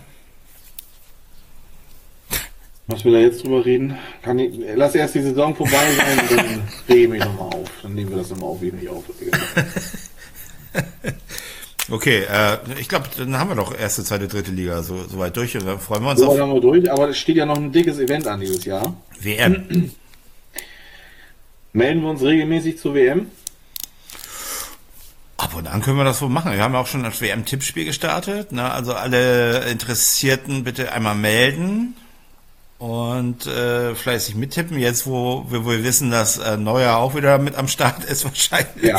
Was will er jetzt drüber reden? Kann ich, lass erst die Saison vorbei sein und dann rege ich mich nochmal auf. Dann nehmen wir das nochmal auf, wie ich mich aufrege. Okay, äh, ich glaube, dann haben wir doch erste, zweite, dritte Liga so, so weit durch und dann freuen wir uns So auf haben wir durch, aber es steht ja noch ein dickes Event an dieses Jahr. W M. Melden wir uns regelmäßig zur W M? Ab und an können wir das wohl machen. Wir haben ja auch schon das W M-Tippspiel gestartet. Ne? Also alle Interessierten bitte einmal melden und äh, fleißig mittippen. Jetzt, wo wir wohl wissen, dass äh, Neuer auch wieder mit am Start ist, wahrscheinlich. Ja.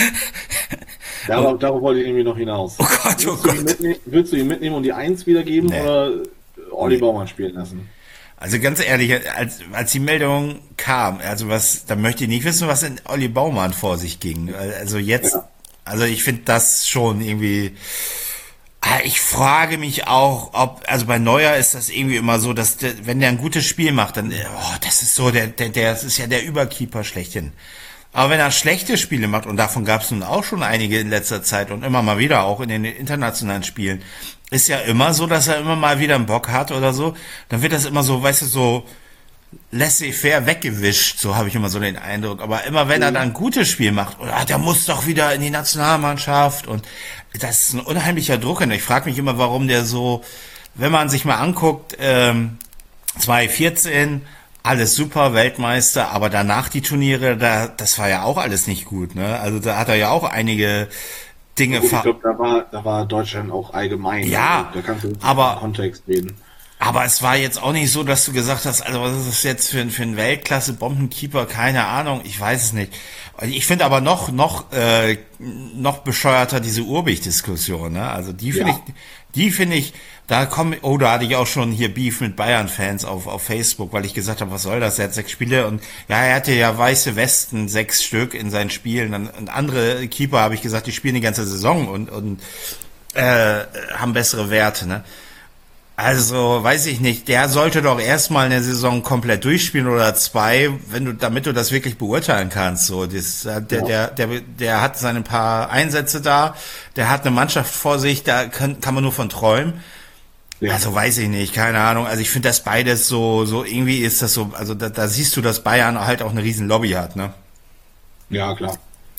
Darauf, darauf wollte ich nämlich noch hinaus. Oh Gott, oh Würdest du ihn Gott. mitnehmen, würdest du ihn mitnehmen und die Eins wiedergeben Nee. oder Olli Baumann spielen lassen? Also ganz ehrlich, als, als die Meldung kam, also was, da möchte ich nicht wissen, was in Olli Baumann vor sich ging. Also jetzt, Ja. also ich finde das schon irgendwie. Ah, Ich frage mich auch, ob, also bei Neuer ist das irgendwie immer so, dass der, wenn der ein gutes Spiel macht, dann, oh, das ist so, der, der, der, das ist ja der Überkeeper schlechthin. Aber wenn er schlechte Spiele macht, und davon gab es nun auch schon einige in letzter Zeit und immer mal wieder, auch in den internationalen Spielen, ist ja immer so, dass er immer mal wieder einen Bock hat oder so, dann wird das immer so, weißt du, so laissez-faire weggewischt, so habe ich immer so den Eindruck. Aber immer wenn er dann ein gutes Spiel macht, oder ah, der muss doch wieder in die Nationalmannschaft und das ist ein unheimlicher Druck. Und ich frage mich immer, warum der so, wenn man sich mal anguckt, ähm, zwanzig vierzehn, alles super, Weltmeister, aber danach die Turniere, da, das war ja auch alles nicht gut, ne? Also da hat er ja auch einige Dinge Gut, ich ver... glaube, da war, da war Deutschland auch allgemein. Ja, also, da kannst du aber- im Kontext reden. Aber es war jetzt auch nicht so, dass du gesagt hast, also was ist das jetzt für, ein- für ein Weltklasse-Bombenkeeper? Keine Ahnung, ich weiß es nicht. Ich finde aber noch, noch, äh, noch bescheuerter diese Urbich-Diskussion, ne? Also die finde Ja. ich, die finde ich, da kommen, oh, da hatte ich auch schon hier Beef mit Bayern-Fans auf, auf Facebook, weil ich gesagt habe, was soll das? Er hat sechs Spiele und ja, er hatte ja weiße Westen, sechs Stück in seinen Spielen. Und, und andere Keeper habe ich gesagt, die spielen die ganze Saison und, und äh, haben bessere Werte, ne? Also, weiß ich nicht, der sollte doch erstmal eine Saison komplett durchspielen oder zwei, wenn du, damit du das wirklich beurteilen kannst. So, das, der, der, der, der hat seine paar Einsätze da, der hat eine Mannschaft vor sich, da kann, kann man nur von träumen. Ja. Also weiß ich nicht, keine Ahnung. Also ich finde das beides so, so irgendwie ist das so, also da, da siehst du, dass Bayern halt auch eine riesen Lobby hat, ne? Ja, klar.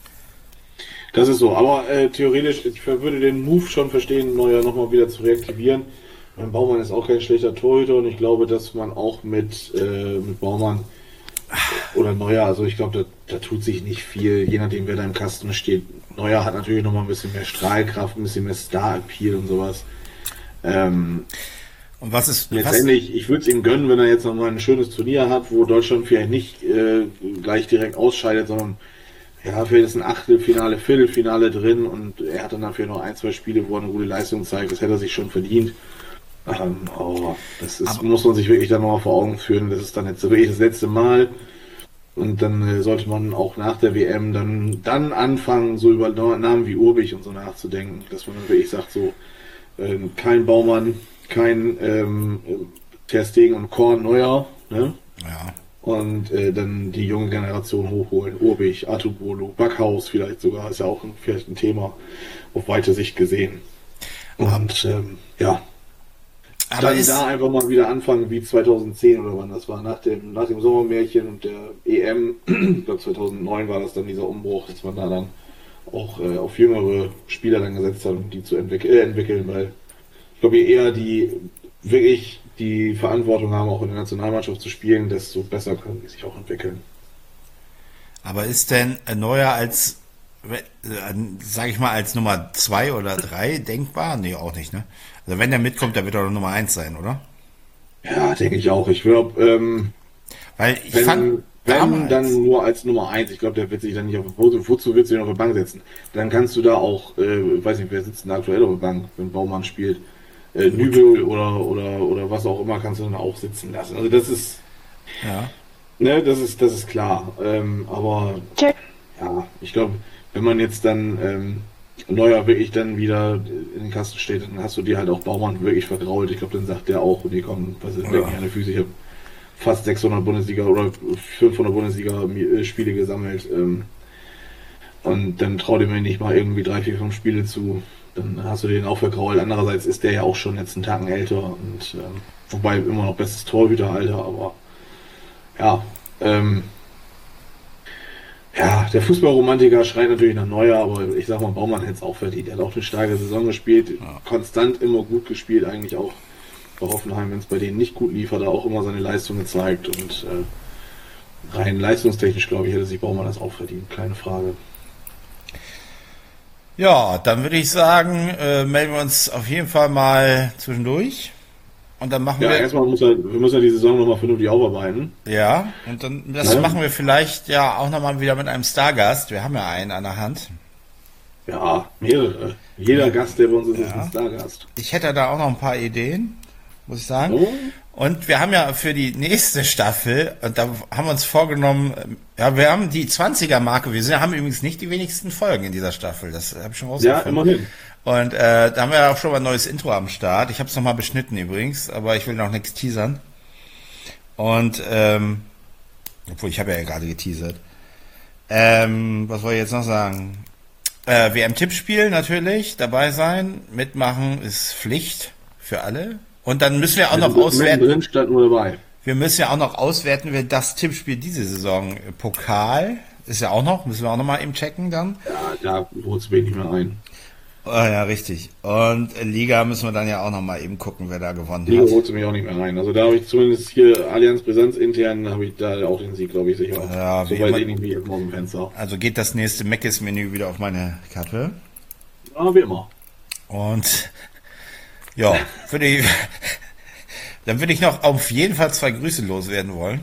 Das ist so, aber äh, theoretisch, ich würde den Move schon verstehen, Neuer nochmal wieder zu reaktivieren. Mein Baumann ist auch kein schlechter Torhüter und ich glaube, dass man auch mit, äh, mit Baumann oder Neuer, also ich glaube, da, da tut sich nicht viel, je nachdem, wer da im Kasten steht. Neuer hat natürlich nochmal ein bisschen mehr Strahlkraft, ein bisschen mehr Star-Appeal und sowas. Ähm, Und was ist, was, Letztendlich, ich würde es ihm gönnen, wenn er jetzt nochmal ein schönes Turnier hat, wo Deutschland vielleicht nicht äh, gleich direkt ausscheidet, sondern ja, vielleicht ist ein Achtelfinale, Viertelfinale drin und er hat dann dafür noch ein, zwei Spiele, wo er eine gute Leistung zeigt. Das hätte er sich schon verdient. Ähm, oh, das ist, Aber- muss man sich wirklich dann nochmal vor Augen führen. Das ist dann jetzt wirklich das letzte Mal. Und dann äh, sollte man auch nach der W M dann, dann anfangen, so über Namen wie Urbich und so nachzudenken. Dass man dann wirklich sagt, so, ähm, kein Baumann, kein ähm, Ter Stegen und Korn Neuer, ne? ja. Und äh, dann die junge Generation hochholen. Urbich, Atubolo, Backhaus vielleicht sogar, ist ja auch ein, vielleicht ein Thema auf weite Sicht gesehen. Und ähm, ja, Aber dann ist, da einfach mal wieder anfangen wie zweitausendzehn oder wann das war, nach dem, nach dem Sommermärchen und der E M, ich glaube zweitausendneun war das dann dieser Umbruch, dass man da dann auch äh, auf jüngere Spieler dann gesetzt hat, um die zu entwick äh, entwickeln, weil ich glaube, je eher die wirklich die Verantwortung haben, auch in der Nationalmannschaft zu spielen, desto besser können die sich auch entwickeln. Aber ist denn Neuer als, äh, sag ich mal, als Nummer zwei oder drei denkbar? Nee, auch nicht, ne? Also wenn der mitkommt, der wird doch Nummer eins sein, oder? Ja, denke ich auch. Ich glaube, ähm, Weil ich wenn, fand wenn damals, dann nur als Nummer eins. Ich glaube, der wird sich dann nicht auf wozu, wozu wird sich auf die Bank setzen? Dann kannst du da auch, äh, weiß nicht, wer sitzt denn aktuell auf der Bank, wenn Baumann spielt. Äh, Nübel oder, oder, oder was auch immer kannst du dann auch sitzen lassen. Also das ist, ja, ne, das ist, das ist klar. Ähm, aber ja, ich glaube, wenn man jetzt dann ähm, Neuer wirklich dann wieder in den Kasten steht, dann hast du dir halt auch Baumann wirklich vergrault. Ich glaube, dann sagt der auch, nee, komm, was ist denn an der Füße? Ich habe fast sechshundert Bundesliga oder fünfhundert Bundesliga-Spiele gesammelt. Ähm, und dann traut ihm nicht mal irgendwie drei, vier, fünf Spiele zu. Dann hast du den auch vergrault. Andererseits ist der ja auch schon jetzt einen Tacken älter und ähm, wobei immer noch bestes Torhüteralter, aber ja, ähm, ja, der Fußballromantiker schreit natürlich nach Neuer, aber ich sag mal, Baumann hätte es auch verdient. Er hat auch eine starke Saison gespielt, Ja. konstant immer gut gespielt, eigentlich auch bei Hoffenheim, wenn es bei denen nicht gut lief, hat er auch immer seine Leistung gezeigt und äh, rein leistungstechnisch, glaube ich, hätte sich Baumann das auch verdient, keine Frage. Ja, dann würde ich sagen, äh, melden wir uns auf jeden Fall mal zwischendurch. Und dann machen Ja, wir, erstmal muss er, wir müssen ja die Saison nochmal vernünftig aufarbeiten. ja, und dann, das Ja. machen wir vielleicht ja auch nochmal wieder mit einem Stargast. Wir haben ja einen an der Hand. Ja, mehrere. Jeder Gast, der bei uns ist, ist Ja. ein Stargast. Ich hätte da auch noch ein paar Ideen, muss ich sagen. Oh. Und wir haben ja für die nächste Staffel, und da haben wir uns vorgenommen, ja, wir haben die zwanziger-Marke, wir sind, haben übrigens nicht die wenigsten Folgen in dieser Staffel, das habe ich schon Ja, rausgefunden. immerhin. Und äh, da haben wir ja auch schon mal ein neues Intro am Start. Ich habe es nochmal beschnitten übrigens, aber ich will noch nichts teasern. Und, ähm, obwohl ich habe ja gerade geteasert. Ähm, was wollte ich jetzt noch sagen? Äh, W M-Tippspiel natürlich, dabei sein, mitmachen ist Pflicht für alle. Und dann müssen wir auch noch auswerten. Drin stand nur dabei. Wir müssen ja auch noch auswerten, wer das Tippspiel diese Saison. Pokal ist ja auch noch, müssen wir auch noch mal eben checken dann. Ja, da holt es wenig mehr ein. Oh, ja, richtig. Und Liga müssen wir dann ja auch noch mal eben gucken, wer da gewonnen Liga hat. holt sie mich auch nicht mehr rein. Also da habe ich zumindest hier Allianz Präsenz intern, habe ich da auch den Sieg, glaube ich, sicher. Ja, wie so weit immer- ähnlich wie immer im Fenster. Also geht das nächste Meckes-Menü wieder auf meine Kappe. Aber wie immer. Und ja, würde ich, dann würde ich noch auf jeden Fall zwei Grüße loswerden wollen.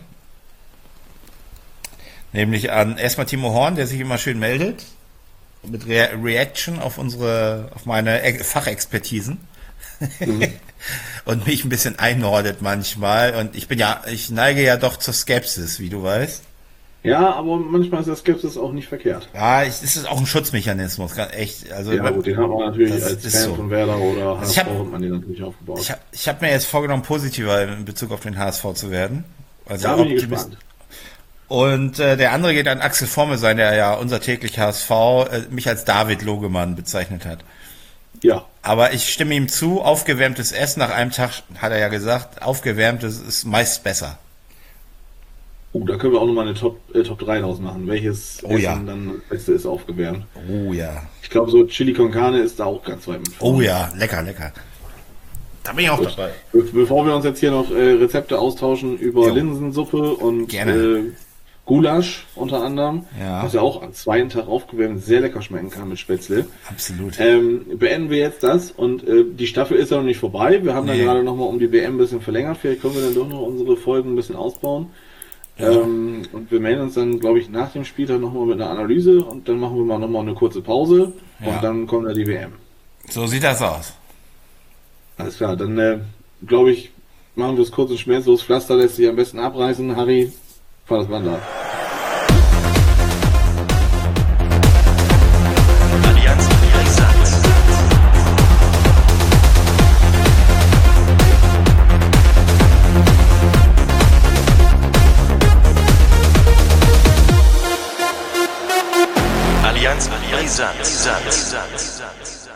Nämlich an erstmal Timo Horn, der sich immer schön meldet. Mit Re Reaction auf unsere, auf meine E- Fachexpertisen. Und mich ein bisschen einnordet manchmal. Und ich bin ja, ich neige ja doch zur Skepsis, wie du weißt. Ja, aber manchmal ist der Skepsis auch nicht verkehrt. Ja, ich, es ist auch ein Schutzmechanismus, ganz echt. Also Ja gut, den hat man natürlich das als ist Fan so. von Werder oder H S ich V hab- hat man den natürlich aufgebaut. Ich habe ich hab mir jetzt vorgenommen, positiver in Bezug auf den H S V zu werden. Also da bin ich Optimist- gespannt. Und äh, der andere geht an Axel Formel sein, der ja unser täglich H S V äh, mich als David Logemann bezeichnet hat. Ja, Aber ich stimme ihm zu, aufgewärmtes Essen nach einem Tag, hat er ja gesagt, aufgewärmtes ist meist besser. uh, da können wir auch nochmal eine Top, äh, Top drei draus machen. Welches Oh Essen ja. dann das Beste ist aufgewärmt. Oh ja. Ich glaube, so Chili con Carne ist da auch ganz weit mit vorne. Oh ja, lecker, lecker. Da bin ich auch dabei. Be bevor wir uns jetzt hier noch äh, Rezepte austauschen über Jo. Linsensuppe und Gerne. äh, Gulasch unter anderem, Ja. was ja auch am zweiten Tag aufgewärmt sehr lecker schmecken kann mit Spätzle. Absolut. Ähm, beenden wir jetzt das und äh, die Staffel ist ja noch nicht vorbei. Wir haben Nee. dann gerade nochmal um die W M ein bisschen verlängert. Vielleicht können wir dann doch noch unsere Folgen ein bisschen ausbauen. Ja. Ähm, und wir melden uns dann, glaube ich, nach dem Spieltag nochmal mit einer Analyse und dann machen wir mal nochmal eine kurze Pause Ja. und dann kommt ja die W M. So sieht das aus. Alles klar, dann äh, glaube ich, machen wir es kurz und schmerzlos. Pflaster lässt sich am besten abreißen. Harry, fahr das Band ab. Allianz Präsenz. Allianz Präsenz.